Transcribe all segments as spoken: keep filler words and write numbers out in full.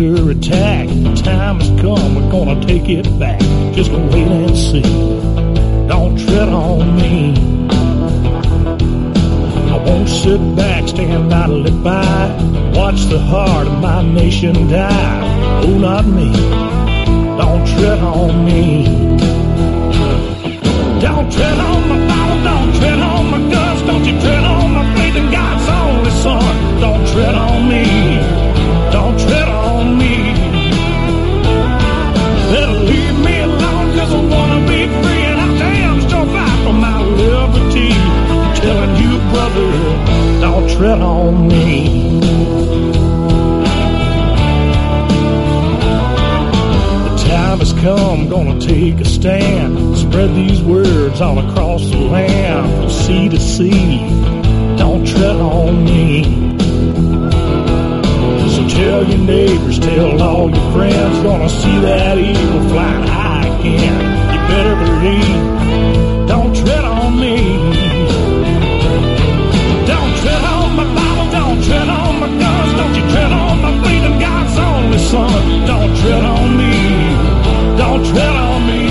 under attack. The time has come, we're gonna take it back. Just wait and see. Don't tread on me. I won't sit back, stand idly by, watch the heart of my nation die. Oh, not me. Don't tread on me. Don't tread on my Bible, don't tread on my guts, don't you tread on my faith in God's only Son. Don't tread on me, don't tread on me. Better leave me alone, cause I wanna be free, and I damn sure fight for my liberty. I'm telling you, brother, don't tread on me. Time has come, gonna take a stand. Spread these words all across the land, from sea to sea. Don't tread on me. So tell your neighbors, tell all your friends, gonna see that eagle flying high again. You better believe, don't tread on me. Don't tread on my Bible, don't tread on my guns, don't you tread on my faith in God's only Son. Don't tread on me. Don't tread on me.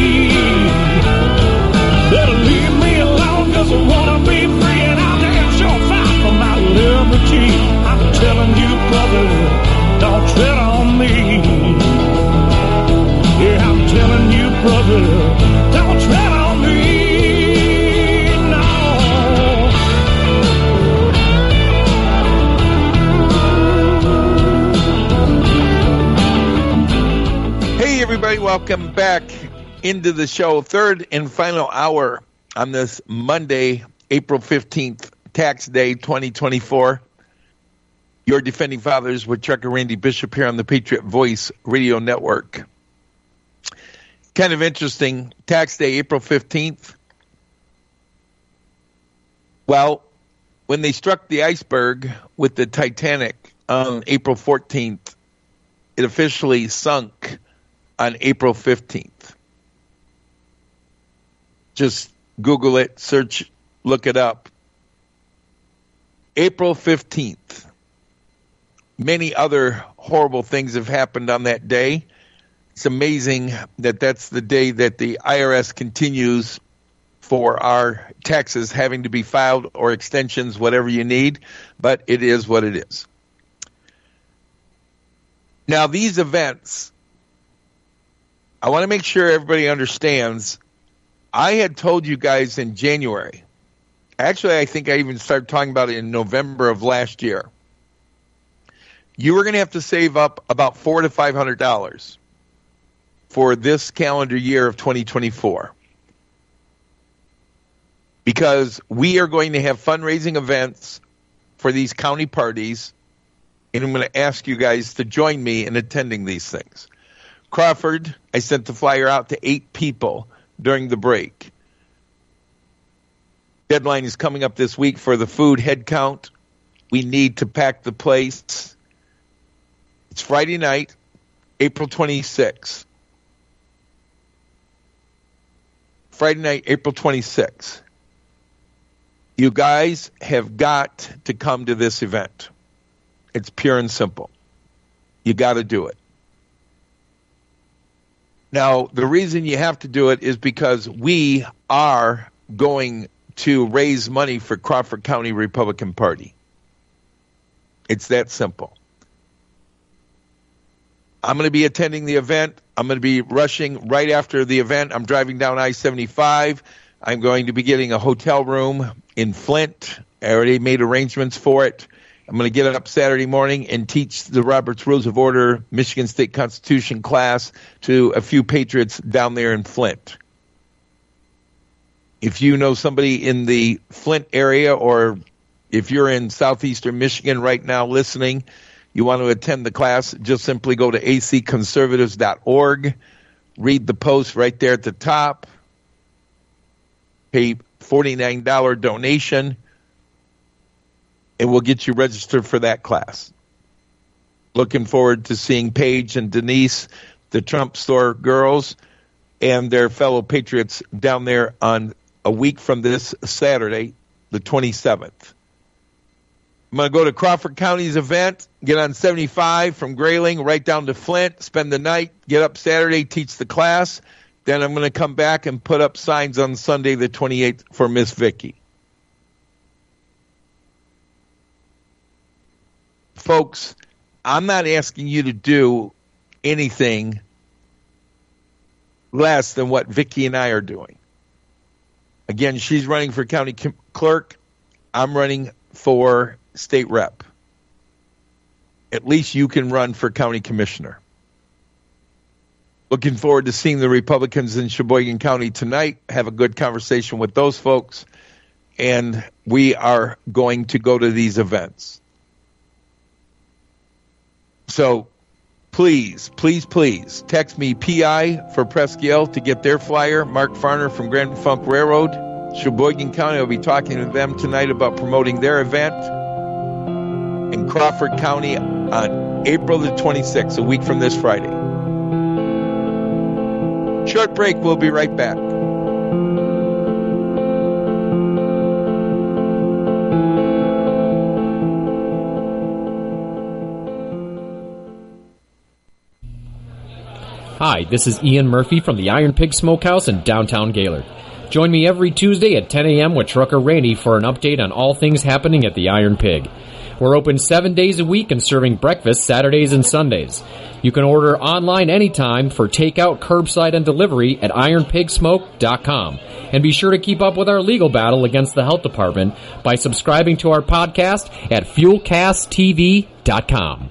Better leave me alone, cause I wanna be free, and I'll damn sure fight for my liberty. I'm telling you, brother, don't tread on me. Yeah, I'm telling you, brother, don't tread on me. No. Hey, everybody, welcome back into the show. Third and final hour on this Monday, April fifteenth, tax day twenty twenty-four. Your Defending Fathers with Chuck and Randy Bishop here on the Patriot Voice Radio Network. Kind of interesting, tax day, April fifteenth. Well, when they struck the iceberg with the Titanic on April fourteenth, it officially sunk on April fifteenth. Just Google it, search, look it up. April fifteenth. Many other horrible things have happened on that day. It's amazing that that's the day that the I R S continues for our taxes having to be filed, or extensions, whatever you need, but it is what it is. Now, these events, I want to make sure everybody understands. I had told you guys in January, actually I think I even started talking about it in November of last year, you were going to have to save up about four to five hundred dollars for this calendar year of twenty twenty-four, because we are going to have fundraising events for these county parties, and I'm going to ask you guys to join me in attending these things. Crawford, I sent the flyer out to eight people during the break. Deadline is coming up this week for the food head count. We need to pack the place. It's Friday night, April twenty-sixth. Friday night, April twenty-sixth. You guys have got to come to this event. It's pure and simple. You got to do it. Now, the reason you have to do it is because we are going to raise money for Crawford County Republican Party. It's that simple. I'm going to be attending the event. I'm going to be rushing right after the event. I'm driving down I seventy-five. I'm going to be getting a hotel room in Flint. I already made arrangements for it. I'm going to get up Saturday morning and teach the Robert's Rules of Order, Michigan State Constitution class to a few patriots down there in Flint. If you know somebody in the Flint area, or if you're in southeastern Michigan right now listening, you want to attend the class, just simply go to a c conservatives dot org, read the post right there at the top, pay forty-nine dollars donation, and we'll get you registered for that class. Looking forward to seeing Paige and Denise, the Trump Store girls, and their fellow patriots down there on a week from this Saturday, the twenty-seventh. I'm going to go to Crawford County's event, get on seventy-five from Grayling right down to Flint, spend the night, get up Saturday, teach the class. Then I'm going to come back and put up signs on Sunday the twenty-eighth for Miss Vicky. Folks, I'm not asking you to do anything less than what Vicky and I are doing. Again, she's running for county clerk. I'm running for state rep. At least you can run for county commissioner. Looking forward to seeing the Republicans in Sheboygan County tonight. Have a good conversation with those folks. And we are going to go to these events. So please, please, please text me P I for Presque Isle to get their flyer. Mark Farner from Grand Funk Railroad, Sheboygan County. I'll be talking to them tonight about promoting their event in Crawford County on April the twenty-sixth, a week from this Friday. Short break. We'll be right back. Hi, this is Ian Murphy from the Iron Pig Smokehouse in downtown Gaylord. Join me every Tuesday at ten a.m. with Trucker Randy for an update on all things happening at the Iron Pig. We're open seven days a week and serving breakfast Saturdays and Sundays. You can order online anytime for takeout, curbside, and delivery at iron pig smoke dot com. And be sure to keep up with our legal battle against the health department by subscribing to our podcast at fuel cast t v dot com.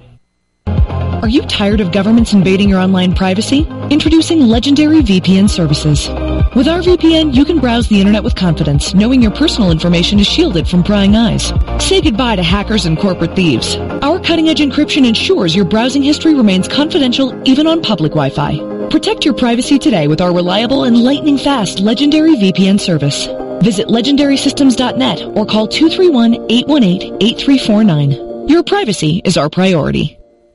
Are you tired of governments invading your online privacy? Introducing Legendary V P N services. With our V P N, you can browse the internet with confidence, knowing your personal information is shielded from prying eyes. Say goodbye to hackers and corporate thieves. Our cutting-edge encryption ensures your browsing history remains confidential even on public Wi-Fi. Protect your privacy today with our reliable and lightning-fast Legendary V P N service. Visit legendary systems dot net or call two three one, eight one eight, eight three four nine. Your privacy is our priority.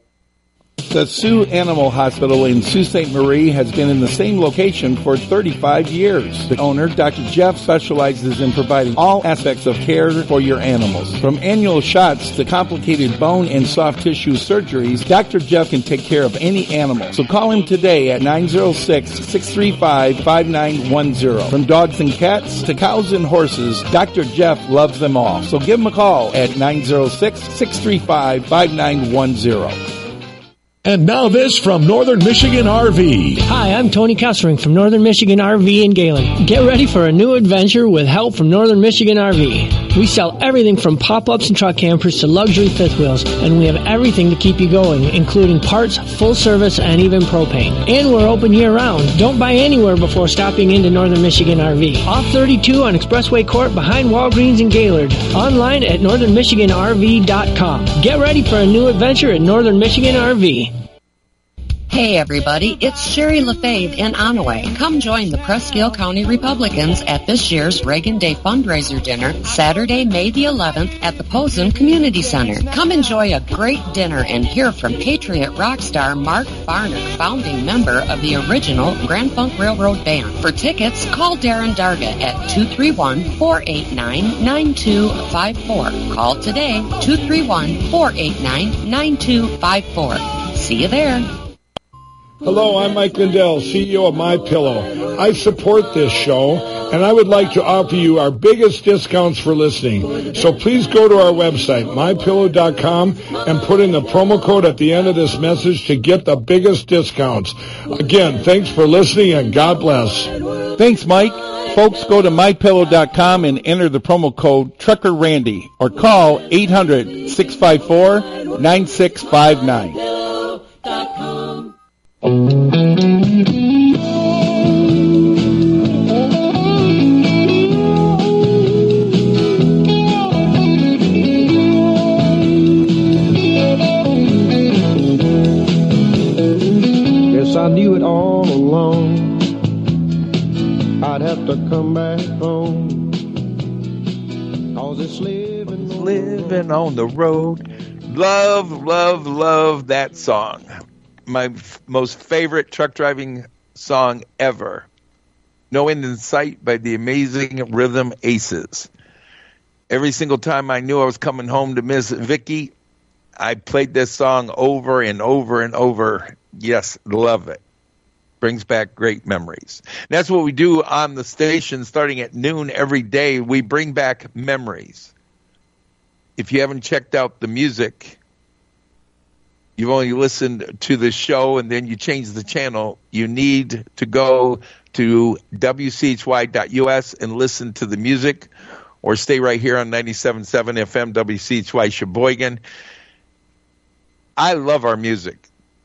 The Sioux Animal Hospital in Sault Ste. Marie has been in the same location for thirty-five years. The owner, Doctor Jeff, specializes in providing all aspects of care for your animals. From annual shots to complicated bone and soft tissue surgeries, Doctor Jeff can take care of any animal. So call him today at nine oh six, six three five, five nine one oh. From dogs and cats to cows and horses, Doctor Jeff loves them all. So give him a call at nine oh six, six three five, five nine one oh. And now this from Northern Michigan R V. Hi, I'm Tony Kessering from Northern Michigan R V in Gaylord. Get ready for a new adventure with help from Northern Michigan R V. We sell everything from pop-ups and truck campers to luxury fifth wheels, and we have everything to keep you going, including parts, full service, and even propane. And we're open year-round. Don't buy anywhere before stopping into Northern Michigan R V. Off thirty-two on Expressway Court behind Walgreens in Gaylord. Online at northern michigan r v dot com. Get ready for a new adventure at Northern Michigan R V. Hey everybody, it's Sherry LaFave in Onaway. Come join the Presque Isle County Republicans at this year's Reagan Day fundraiser dinner, Saturday, May the eleventh at the Posen Community Center. Come enjoy a great dinner and hear from Patriot rock star Mark Farner, founding member of the original Grand Funk Railroad Band. For tickets, call Darren Darga at two three one, four eight nine, nine two five four. Call today, two three one, four eight nine, nine two five four. See you there. Hello, I'm Mike Lindell, C E O of MyPillow. I support this show, and I would like to offer you our biggest discounts for listening. So please go to our website, my pillow dot com, and put in the promo code at the end of this message to get the biggest discounts. Again, thanks for listening, and God bless. Thanks, Mike. Folks, go to my pillow dot com and enter the promo code Trucker Randy or call eight hundred, six five four, nine six five nine. Guess I knew it all along. I'd have to come back home. Cause it's living, living on the road. Love, love, love that song. My f- most favorite truck driving song ever. No End in Sight by the amazing Rhythm Aces. Every single time I knew I was coming home to Miss Vicky, I played this song over and over and over. Yes, love it. Brings back great memories. And that's what we do on the station starting at noon every day. We bring back memories. If you haven't checked out the music, you've only listened to the show and then you change the channel, you need to go to W C H Y dot U S and listen to the music, or stay right here on ninety-seven point seven F M W C H Y Sheboygan. I love our music.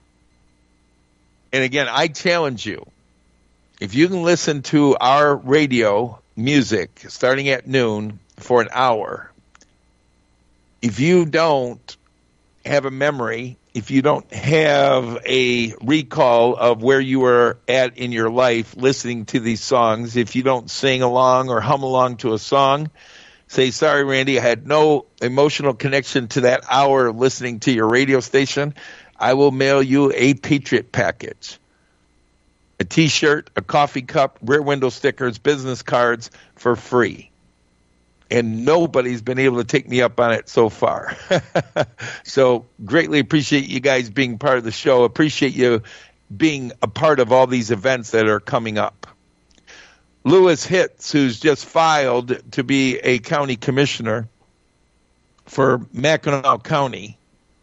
And again, I challenge you, if you can listen to our radio music starting at noon for an hour, if you don't have a memory, if you don't have a recall of where you were at in your life listening to these songs, if you don't sing along or hum along to a song, say, sorry, Randy, I had no emotional connection to that hour of listening to your radio station. I will mail you a Patriot package, a T-shirt, a coffee cup, rear window stickers, business cards for free. And nobody's been able to take me up on it so far. So greatly appreciate you guys being part of the show. Appreciate you being a part of all these events that are coming up. Lewis Hitz, who's just filed to be a county commissioner for Mackinac County,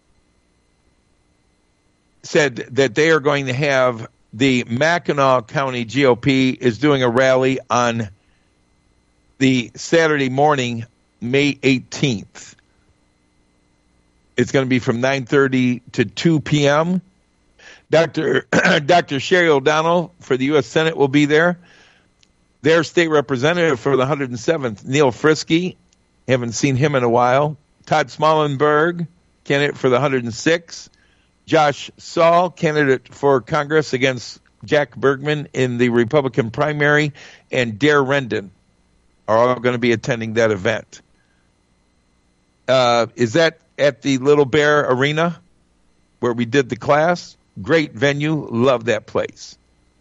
said that they are going to have the Mackinac County G O P is doing a rally on the Saturday morning, May eighteenth. It's going to be from nine thirty to two p.m. Doctor Doctor Sherry O'Donnell for the U S Senate will be there. Their state representative for the one hundred seventh, Neil Frisky. Haven't seen him in a while. Todd Smallenberg, candidate for the one hundred sixth. Josh Saul, candidate for Congress against Jack Bergman in the Republican primary. And Dare Rendon are all going to be attending that event. Uh, is that at the Little Bear Arena where we did the class? Great venue. Love that place.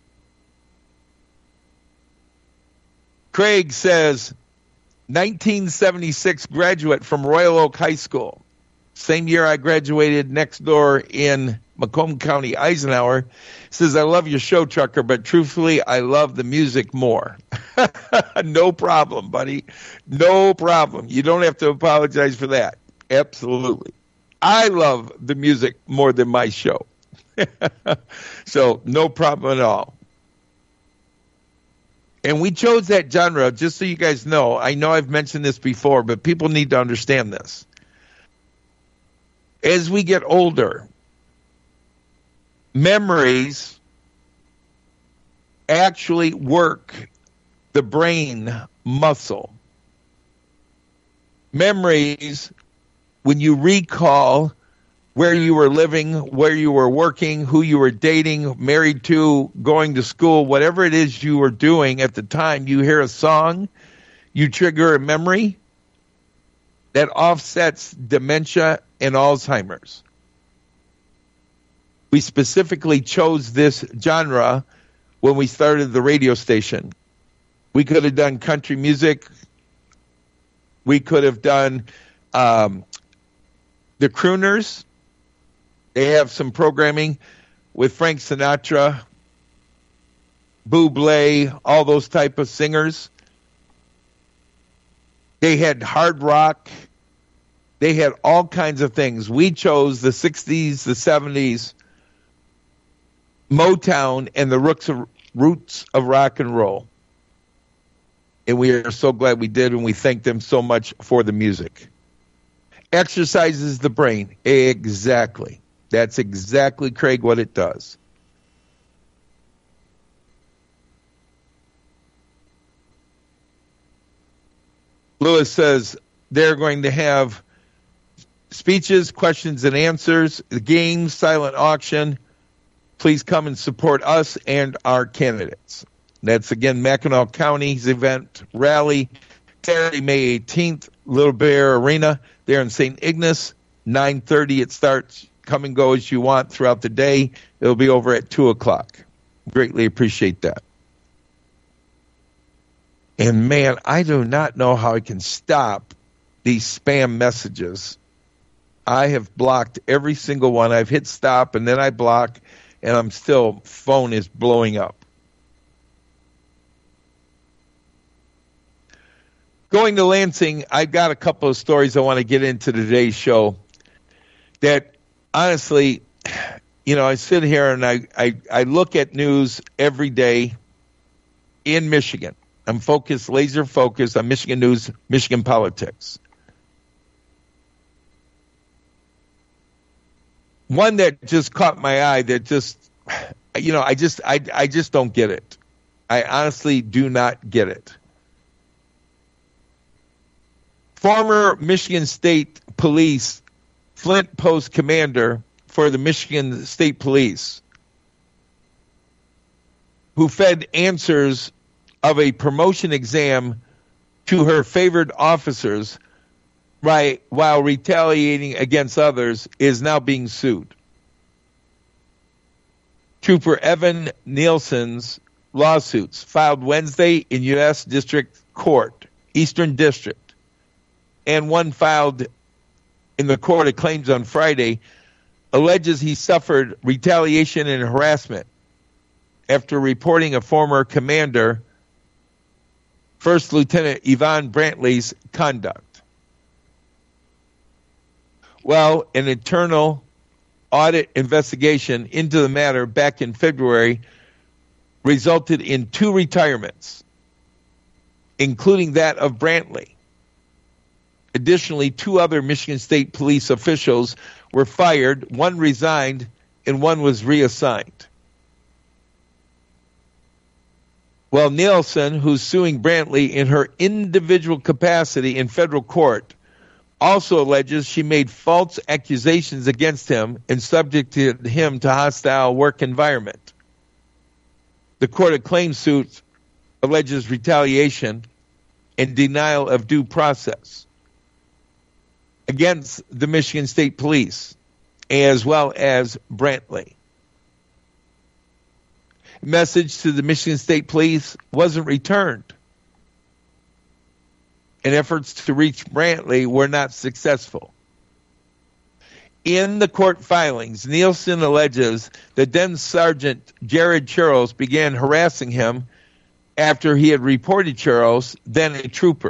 Craig says, nineteen seventy-six graduate from Royal Oak High School. Same year I graduated next door in Macomb County, Eisenhower. Says, I love your show, Trucker, but truthfully, I love the music more. No problem, buddy. No problem. You don't have to apologize for that. Absolutely. I love the music more than my show. So no problem at all. And we chose that genre, just so you guys know. I know I've mentioned this before, but people need to understand this. As we get older, memories actually work the brain muscle. Memories, when you recall where you were living, where you were working, who you were dating, married to, going to school, whatever it is you were doing at the time, you hear a song, you trigger a memory that offsets dementia and Alzheimer's. We specifically chose this genre when we started the radio station. We could have done country music. We could have done um, the Crooners. They have some programming with Frank Sinatra, Bublé, all those type of singers. They had hard rock. They had all kinds of things. We chose the sixties, the seventies, Motown, and the roots of, roots of rock and roll. And we are so glad we did, and we thank them so much for the music. Exercises the brain. Exactly. That's exactly, Craig, what it does. Lewis says they're going to have speeches, questions and answers, the games, silent auction. Please come and support us and our candidates. That's, again, Mackinac County's event rally, Saturday, May eighteenth, Little Bear Arena there in Saint Ignace. nine thirty it starts. Come and go as you want throughout the day. It'll be over at two o'clock. Greatly appreciate that. And, man, I do not know how I can stop these spam messages. I have blocked every single one. I've hit stop and then I block, and I'm still, phone is blowing up. Going to Lansing, I've got a couple of stories I want to get into today's show that honestly, you know, I sit here and I, I, I look at news every day in Michigan. I'm focused, laser focused on Michigan news, Michigan politics. One that just caught my eye that just, you know, I just, I, I just don't get it. I honestly do not get it. Former Michigan State Police Flint Post commander for the Michigan State Police, who fed answers of a promotion exam to her favored officers right while retaliating against others, is now being sued. Trooper Evan Nielsen's lawsuits filed Wednesday in U S District Court, Eastern District, and one filed in the Court of Claims on Friday, alleges he suffered retaliation and harassment after reporting a former commander, First Lieutenant Yvonne Brantley's conduct. Well, an internal audit investigation into the matter back in February resulted in two retirements, including that of Brantley. Additionally, two other Michigan State Police officials were fired, one resigned, and one was reassigned. Well, Nielsen, who's suing Brantley in her individual capacity in federal court, also alleges she made false accusations against him and subjected him to hostile work environment. The Court of Claims suit alleges retaliation and denial of due process against the Michigan State Police, as well as Brantley. Message to the Michigan State Police wasn't returned, and efforts to reach Brantley were not successful. In the court filings, Nielsen alleges that then Sergeant Jared Charles began harassing him after he had reported Charles, then a trooper,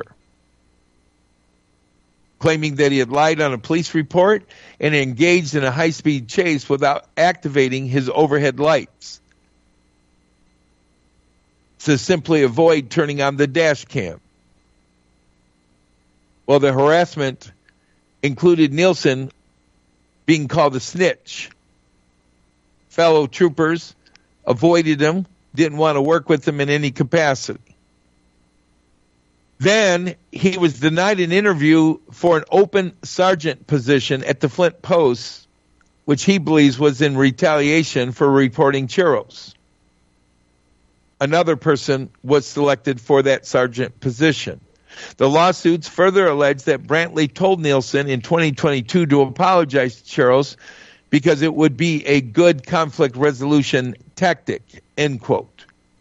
claiming that he had lied on a police report and engaged in a high-speed chase without activating his overhead lights to simply avoid turning on the dash cam. Well, the harassment included Nielsen being called a snitch. Fellow troopers avoided him, didn't want to work with him in any capacity. Then he was denied an interview for an open sergeant position at the Flint Post, which he believes was in retaliation for reporting Churros. Another person was selected for that sergeant position. The lawsuits further allege that Brantley told Nielsen in twenty twenty-two to apologize to Charles because it would be a good conflict resolution tactic, end quote.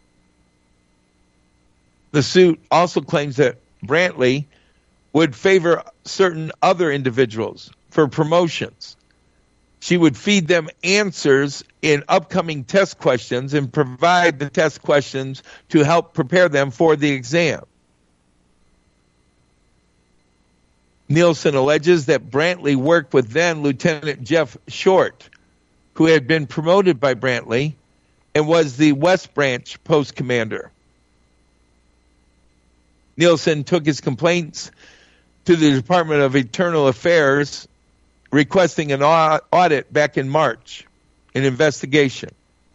The suit also claims that Brantley would favor certain other individuals for promotions. She would feed them answers in upcoming test questions and provide the test questions to help prepare them for the exam. Nielsen alleges that Brantley worked with then Lieutenant Jeff Short, who had been promoted by Brantley and was the West Branch post commander. Nielsen took his complaints to the Department of Internal Affairs, requesting an audit back in March, an investigation.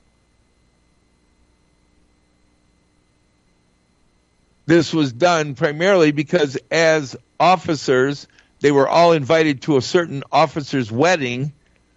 This was done primarily because as officers, they were all invited to a certain officer's wedding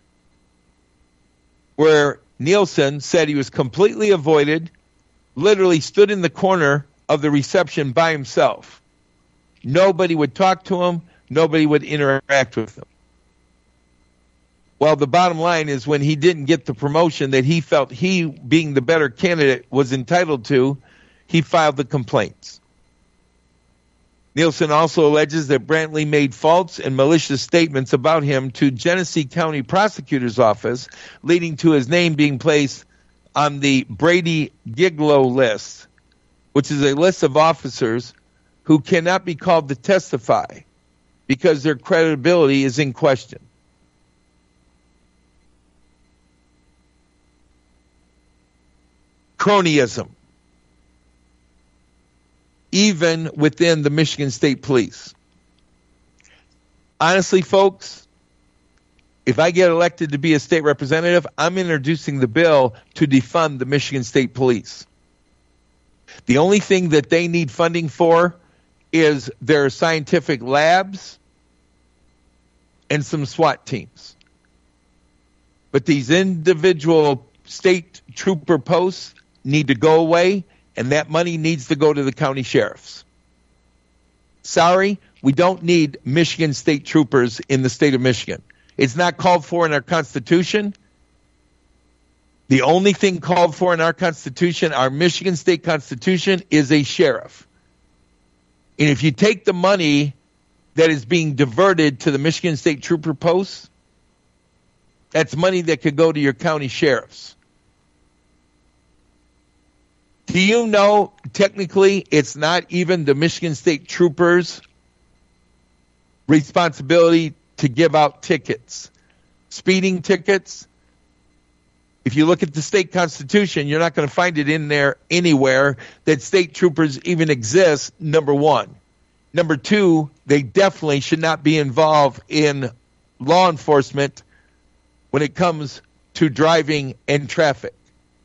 where Nielsen said he was completely avoided, literally stood in the corner of the reception by himself. Nobody would talk to him. Nobody would interact with him. Well, the bottom line is when he didn't get the promotion that he felt he, being the better candidate, was entitled to, he filed the complaints. Nielsen also alleges that Brantley made false and malicious statements about him to Genesee County Prosecutor's Office, leading to his name being placed on the Brady Giglow list, which is a list of officers who cannot be called to testify because their credibility is in question. Cronyism, even within the Michigan State Police. Honestly, folks, if I get elected to be a state representative, I'm introducing the bill to defund the Michigan State Police. The only thing that they need funding for is their scientific labs and some SWAT teams. But these individual state trooper posts need to go away, and that money needs to go to the county sheriffs. Sorry, we don't need Michigan state troopers in the state of Michigan. It's not called for in our Constitution. The only thing called for in our Constitution, our Michigan State Constitution, is a sheriff. And if you take the money that is being diverted to the Michigan State Trooper posts, that's money that could go to your county sheriffs. Do you know, technically, it's not even the Michigan State Troopers' responsibility to give out tickets, speeding tickets? If you look at the state constitution, you're not going to find it in there anywhere that state troopers even exist, number one. Number two, they definitely should not be involved in law enforcement when it comes to driving and traffic.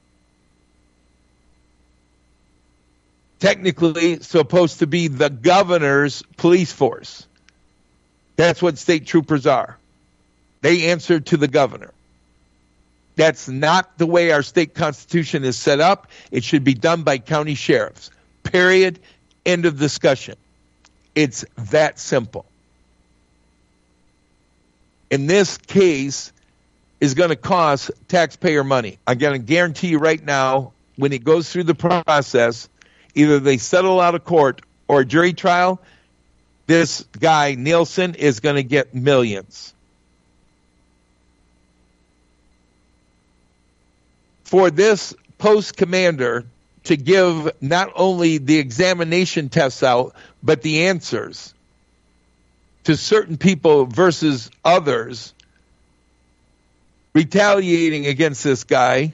Technically supposed to be the governor's police force. That's what state troopers are. They answer to the governor. That's not the way our state constitution is set up. It should be done by county sheriffs. Period. End of discussion. It's that simple. In this case, is going to cost taxpayer money. I'm going to guarantee you right now, when it goes through the process, either they settle out of court or a jury trial, this guy, Nielsen, is going to get millions. For this post commander to give not only the examination tests out, but the answers to certain people versus others, retaliating against this guy,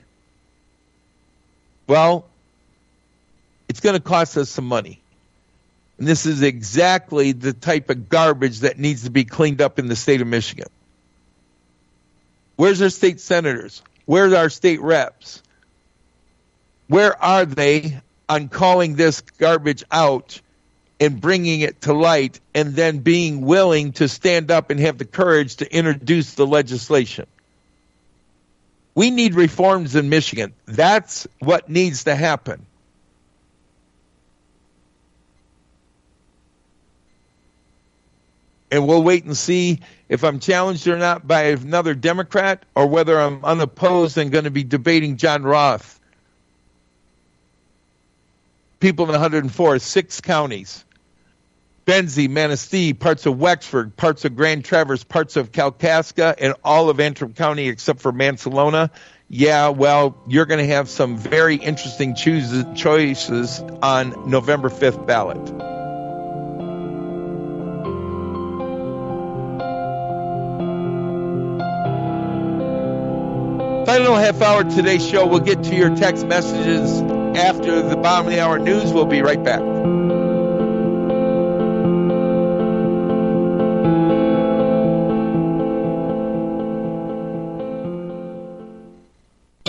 well, it's going to cost us some money. And this is exactly the type of garbage that needs to be cleaned up in the state of Michigan. Where's our state senators? Where's our state reps? Where are they on calling this garbage out and bringing it to light and then being willing to stand up and have the courage to introduce the legislation? We need reforms in Michigan. That's what needs to happen. And we'll wait and see if I'm challenged or not by another Democrat or whether I'm unopposed and going to be debating John Roth. People in one hundred four, six counties. Benzie, Manistee, parts of Wexford, parts of Grand Traverse, parts of Kalkaska, and all of Antrim County except for Mansalona. Yeah, well, you're going to have some very interesting choose- choices on November fifth ballot. Final half hour of today's show. We'll get to your text messages after the bottom of the hour news. We'll be right back.